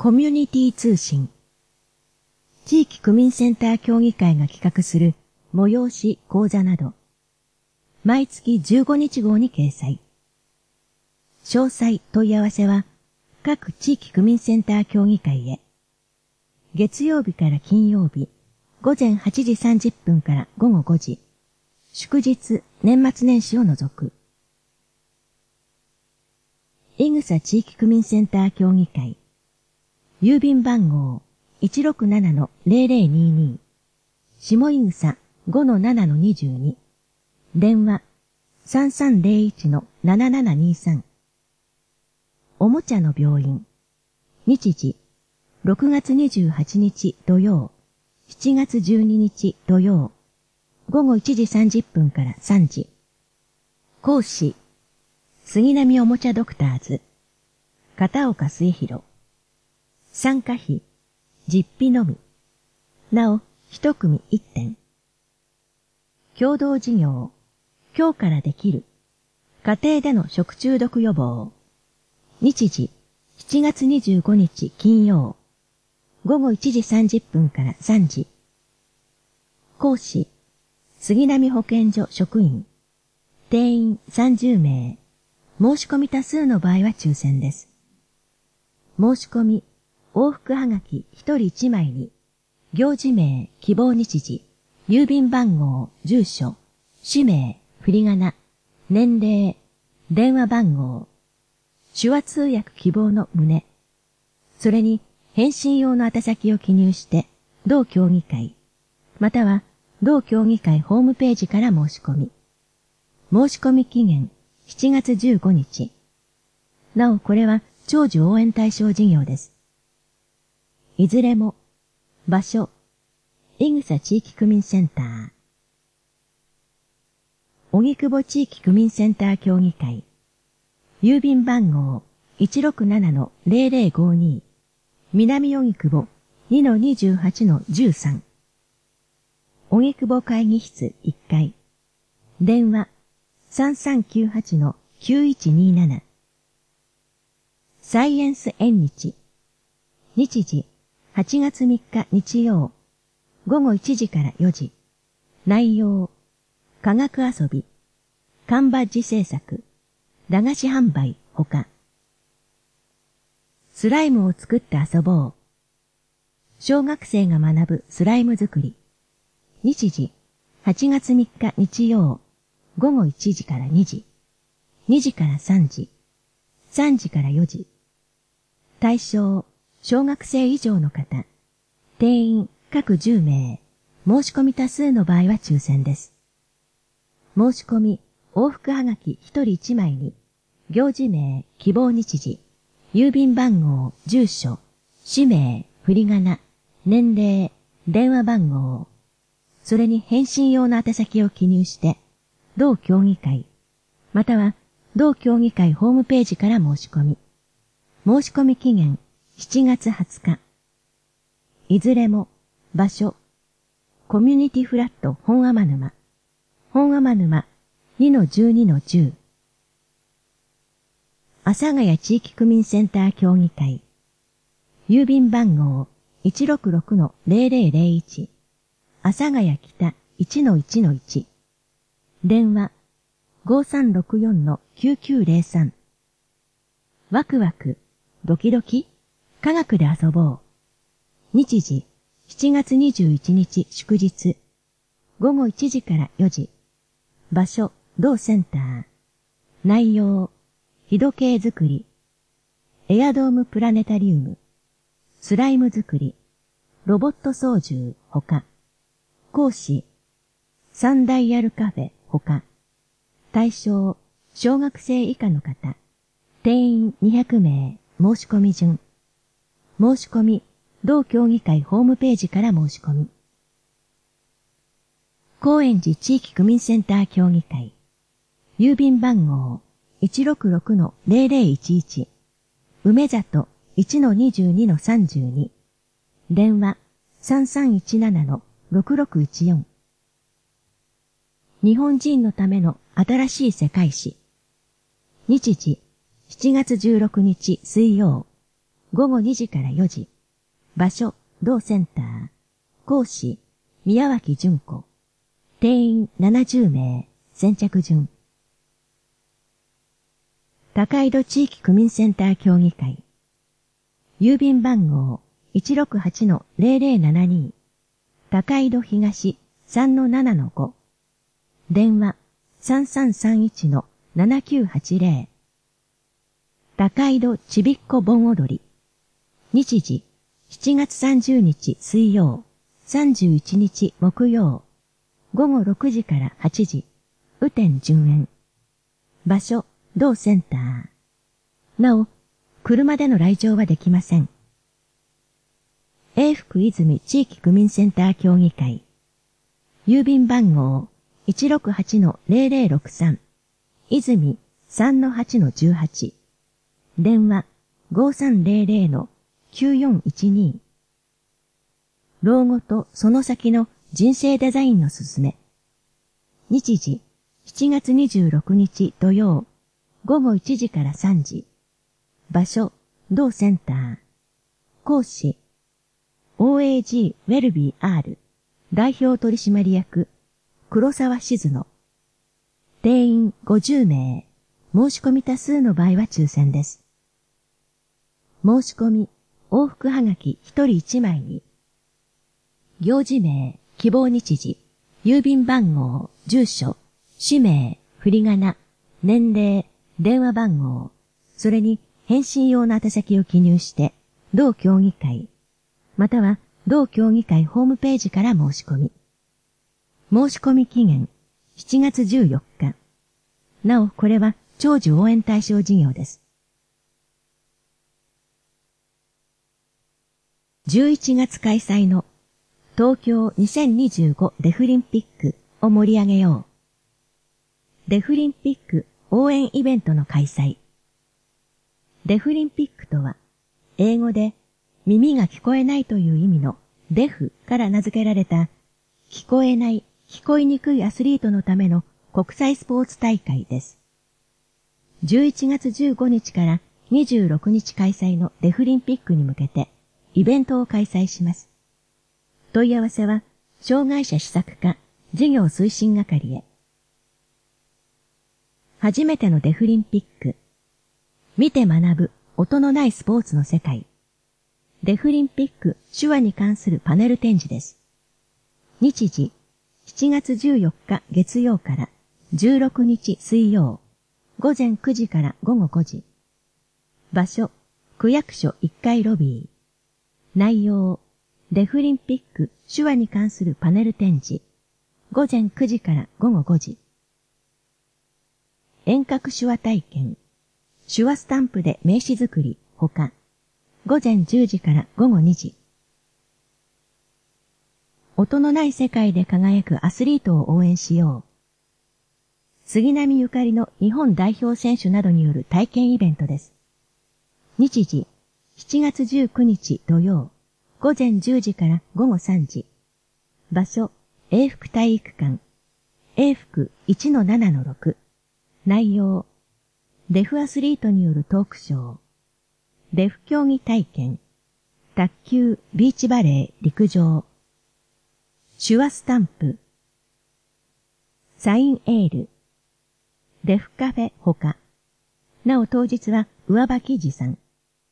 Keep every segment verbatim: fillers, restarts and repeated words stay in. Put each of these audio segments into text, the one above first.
コミュニティ通信。地域区民センター協議会が企画する催し講座など、毎月じゅうごにち号に掲載。詳細問い合わせは各地域区民センター協議会へ。月曜日から金曜日、午前はちじさんじゅっぷんから午後ごじ。祝日、年末年始を除く。いぐさ地域区民センター協議会。郵便番号 いちろくななのゼロゼロにに。下井草 ごのななのにじゅうに。電話 さんさんゼロいちのななななにさん。おもちゃの病院。日時、ろくがつにじゅうはちにち土曜、しちがつじゅうににち土曜、午後いちじさんじゅっぷんからさんじ。講師、杉並おもちゃドクターズ、片岡末広。参加費、実費のみ。なお、一組一点。共同事業、今日からできる。家庭での食中毒予防。日時、しちがつにじゅうごにち金曜。午後いちじさんじゅっぷんからさんじ。講師、杉並保健所職員。定員さんじゅうめい。申し込み多数の場合は抽選です。申し込み、往復はがきひとりいちまいに、行事名、希望日時、郵便番号、住所、氏名、振り仮名、年齢、電話番号、手話通訳希望の旨、それに返信用の宛先を記入して、同協議会、または同協議会ホームページから申し込み。申し込み期限、しちがつじゅうごにち。なおこれは長寿応援対象事業です。いずれも、場所、いぐさ地域区民センター。荻窪地域区民センター協議会。郵便番号 いちろくななのゼロゼロごに。南荻窪 にのにじゅうはちのじゅうさん。荻窪会議室いっかい。電話 さんさんきゅうはちのきゅういちになな。サイエンス縁日。日時、はちがつみっか日曜。午後いちじからよじ。内容、科学遊び、缶バッジ制作、駄菓子販売、ほか。スライムを作って遊ぼう。小学生が学ぶスライム作り。日時、はちがつみっか日曜。午後いちじからにじ。にじからさんじ。さんじからよじ。対象、小学生以上の方。定員、各じゅうめい。申し込み多数の場合は抽選です。申し込み、往復はがきひとりいちまいに、行事名、希望日時、郵便番号、住所、氏名、振り仮名、年齢、電話番号、それに返信用の宛先を記入して、同協議会、または同協議会ホームページから申し込み。申し込み期限、しちがつはつか。いずれも、場所、コミュニティフラット本天沼、本天沼 にのじゅうにのじゅう。阿佐ヶ谷地域区民センター協議会。郵便番号 いちろくろくのゼロゼロゼロいち。阿佐ヶ谷北 いちのいちのいち。電話 ごさんろくよんのきゅうきゅうゼロさん。ワクワク、ドキドキ、科学で遊ぼう。日時、しちがつにじゅういちにち祝日。午後いちじからよじ。場所、同センター。内容、日時計作り。エアドームプラネタリウム。スライム作り。ロボット操縦、ほか。講師、サンダイヤルカフェ、ほか。対象、小学生以下の方。定員にひゃくめい。申し込み順。申し込み、同協議会ホームページから申し込み。高円寺地域区民センター協議会。郵便番号 いちろくろくのゼロゼロいちいち。梅里 いちのにじゅうにのさんじゅうに。電話 さんさんいちななのろくろくいちよん。日本人のための新しい世界史。日時、しちがつじゅうろくにち水曜。 午後にじからよじ。場所、同センター。講師、宮脇純子。定員ななじゅうめい。先着順。高井戸地域区民センター協議会。郵便番号 いちろくはちのゼロゼロななに。高井戸東 さんのななのご。電話 さんさんさんいちのななきゅうはちゼロ。高井戸ちびっこ盆踊り。日時、しちがつさんじゅうにち水曜、さんじゅういちにち木曜。午後ろくじからはちじ。雨天順延。場所、同センター。なお、車での来場はできません。永福泉地域区民センター協議会。郵便番号 いちろくはちのゼロゼロろくさん。泉 さんのはちのじゅうはち。電話 ごさんゼロゼロのきゅうよんいちに。老後とその先の人生デザインのすすめ。日時、しちがつにじゅうろくにち土曜、午後いちじからさんじ。場所、同センター。講師、オーエージー ウェルビー R 代表取締役、黒沢静野。定員ごじゅうめい。申し込み多数の場合は抽選です。申し込み、往復はがきひとりいちまいに。行事名、希望日時、郵便番号、住所、氏名、振り仮名、年齢、電話番号、それに返信用の宛先を記入して、同協議会、または同協議会ホームページから申し込み。申し込み期限、しちがつじゅうよっか。なお、これは長寿応援対象事業です。じゅういちがつ開催の東京にせんにじゅうごデフリンピックを盛り上げよう。デフリンピック応援イベントの開催。デフリンピックとは、英語で耳が聞こえないという意味のデフから名付けられた、聞こえない、聞こえにくいアスリートのための国際スポーツ大会です。じゅういちがつじゅうごにちからにじゅうろくにち開催のデフリンピックに向けて、イベントを開催します。問い合わせは、障害者施策課事業推進係へ。初めてのデフリンピック。見て学ぶ音のないスポーツの世界。デフリンピック手話に関するパネル展示です。日時、しちがつじゅうよっか月曜からじゅうろくにち水曜、午前くじから午後ごじ。場所、区役所いっかいロビー。内容、デフリンピック手話に関するパネル展示。午前くじから午後ごじ。遠隔手話体験。手話スタンプで名刺作り、ほか。午前じゅうじから午後にじ。音のない世界で輝くアスリートを応援しよう。杉並ゆかりの日本代表選手などによる体験イベントです。日時、しちがつじゅうくにち土曜、午前じゅうじから午後さんじ。場所、永福体育館。永福 いちのななのろく。内容、デフアスリートによるトークショー。デフ競技体験。卓球、ビーチバレー、陸上。手話スタンプ。サインエール。デフカフェほか。なお当日は上場記事さん。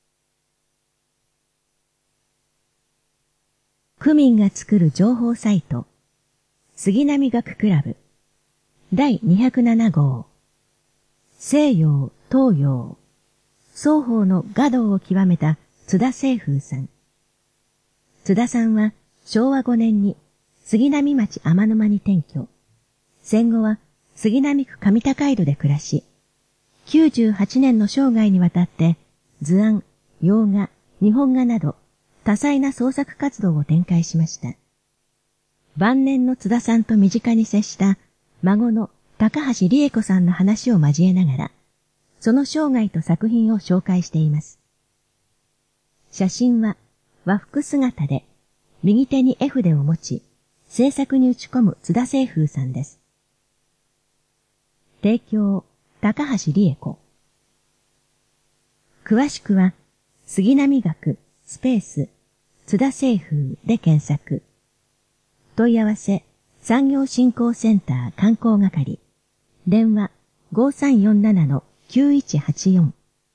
区民が作る情報サイト。杉並学クラブ。だいにひゃくななごう。西洋、東洋。双方の画道を極めた津田清風さん。津田さんはしょうわごねんに杉並町天沼に転居。戦後は杉並区上高井戸で暮らし、きゅうじゅうはちねんの生涯にわたって図案、洋画、日本画など多彩な創作活動を展開しました。晩年の津田さんと身近に接した孫の高橋理恵子さんの話を交えながら、その生涯と作品を紹介しています。写真は和服姿で、右手に絵筆を持ち、制作に打ち込む津田清風さんです。提供、高橋理恵子。詳しくは、 杉並学スペース津田清風で検索。問い合わせ産業振興センター観光係。電話 ごさんよんななのきゅういちはちよん。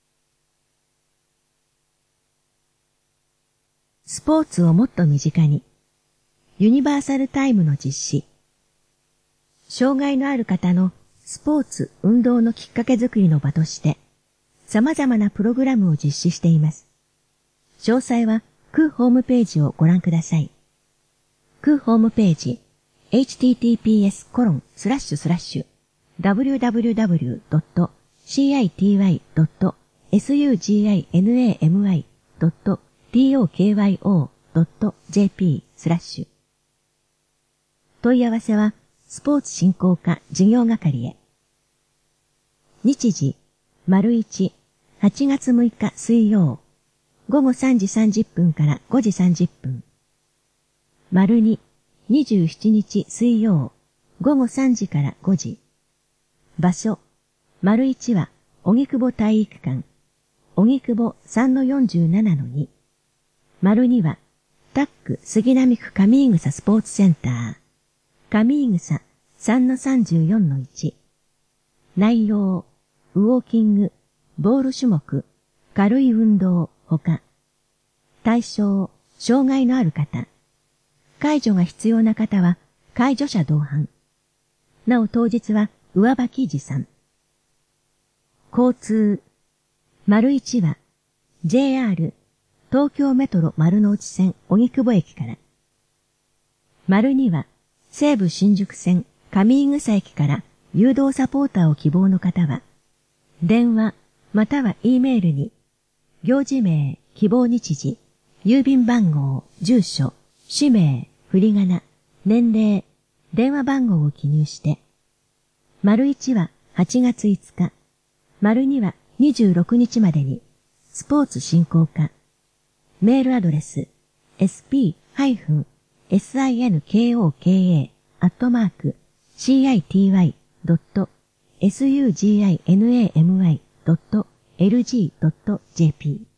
スポーツをもっと身近に。ユニバーサルタイムの実施。障害のある方のスポーツ、運動のきっかけづくりの場として、様々なプログラムを実施しています。詳細は、クーホームページをご覧ください。クーホームページ、エイチティーティーピーエスコロンスラッシュスラッシュダブリューダブリューダブリュードットシーアイティーワイドットエスユージーアイエヌエーエムワイドットティーオーケーワイオードットジェーピースラッシュ。問い合わせは、スポーツ振興課事業係へ。日時、丸一、はちがつむいか水曜、午後さんじさんじゅっぷんからごじさんじゅっぷん。丸二、にじゅうしちにち水曜、午後さんじからごじ。場所、丸一は、荻窪体育館、荻窪 さんのよんじゅうななのに。丸二は、タック杉並区上井草スポーツセンター、上井草 さんのさんじゅうよんのいち。内容、ウォーキング、ボール種目、軽い運動、ほか。対象、障害のある方。介助が必要な方は、介助者同伴。なお当日は、上履き持参。交通、丸一は、ジェイアール、東京メトロ丸の内線荻窪駅から。丸二は、西武新宿線上井草駅から誘導サポーターを希望の方は、電話または E メールに、行事名、希望日時、郵便番号、住所、氏名、振り仮名、年齢、電話番号を記入して、丸一ははちがついつか、丸二はにじゅうろくにちまでに、スポーツ振興課、メールアドレス、エスピー シンコーカ アットマーク シーアイティーワイ ドット エスユージーアイエヌエーエムワイ ドット エルジー ドット ジェーピー